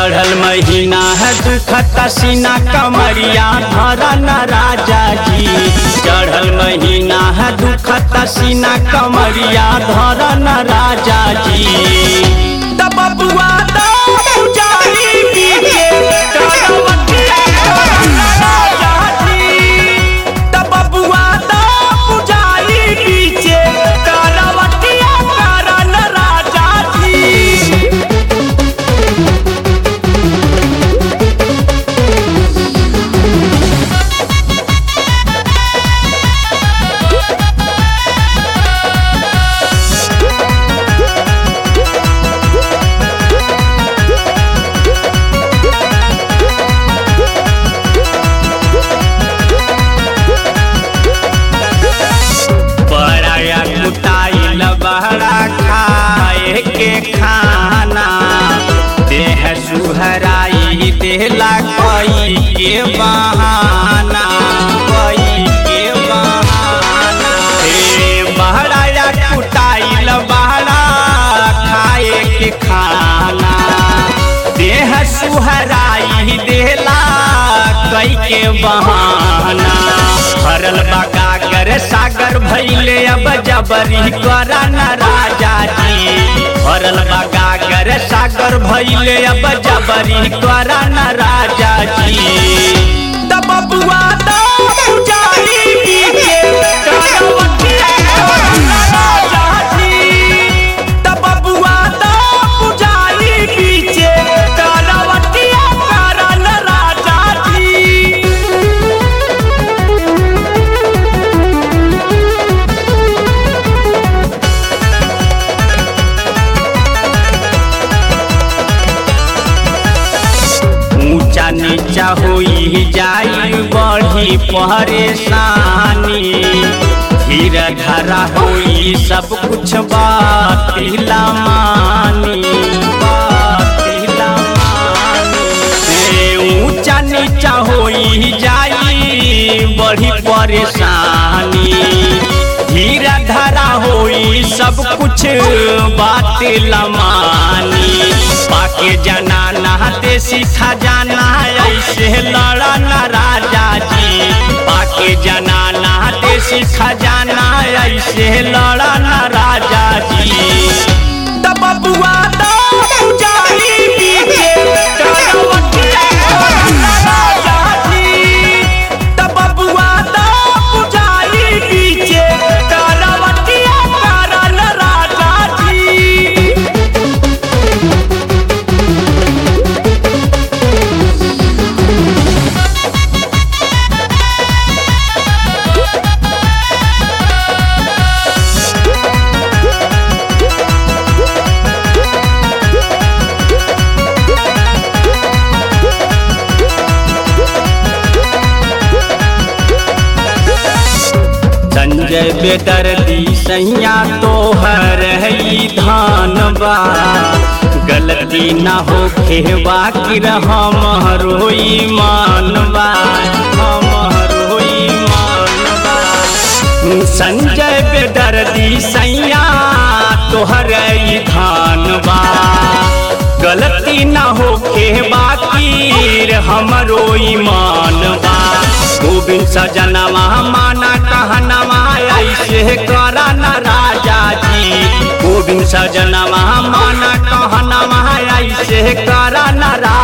चढ़ल महीना है दुखत सीना कमरिया धरा न राजा जी। चढ़ल महीना है दुखत सीना कमरिया धरा न राजा जी। तब बबुआ दा पुजारी पीछे करवटिया करन राजा जी। तब बबुआ दा पुजारी पीछे करवटिया करन राजा जी। बहरा खाए के खाना देह सुहराई देला कोई के बहाना कोई के बहाना। बहरा या कुटाइल बहरा खाए के खाना देह सुहराई देला कोई के बहाना। भरल बगागर सागर भैले अब जबरी करा न राजा जी। भरल बगागर सागर भैले अब जबरी करा न राजा जी। तब बबुआ दा पुजारी पीछे करवटिया करन राजा जी। तब बबुआ दा पुजारी पीछे करवटिया करन राजा जी। ऊंचा नीचा होई जाई बढ़ी परेशानी। धीरे धरा होई सब कुछ बातिला मानी बातिला मानी। ऊंचा नीचा होई जाई बढ़ी परेशानी। धीरे धरा होई सब कुछ बातिला मानी। पाके जाना नहाते सीखा जाना ऐसे लड़ा न राजा जी। पाके जाना नहाते सीखा जाना ऐसे लड़ा न राजा जी। तब बबुआ दा पुजारी पीछे करवटिया करन राजा जी। तब बबुआ दा पुजारी पीछे करवटिया करन राजा जी। संजय बेदर्दी सैया तोहर ही धानबा। गलती ना होखे बाकी हमरो ईमानबा हमरो ईमानबा। संजय बेदर्दी सैया तोहर ही धानबा। गलती ना होखे बाकी हमरो ईमानबा। गोविंद सजनवा माना कहनवा ऐसे करा न राजा जी। गोविंद सजनवा माना कहनवा ऐसे करा न राजा।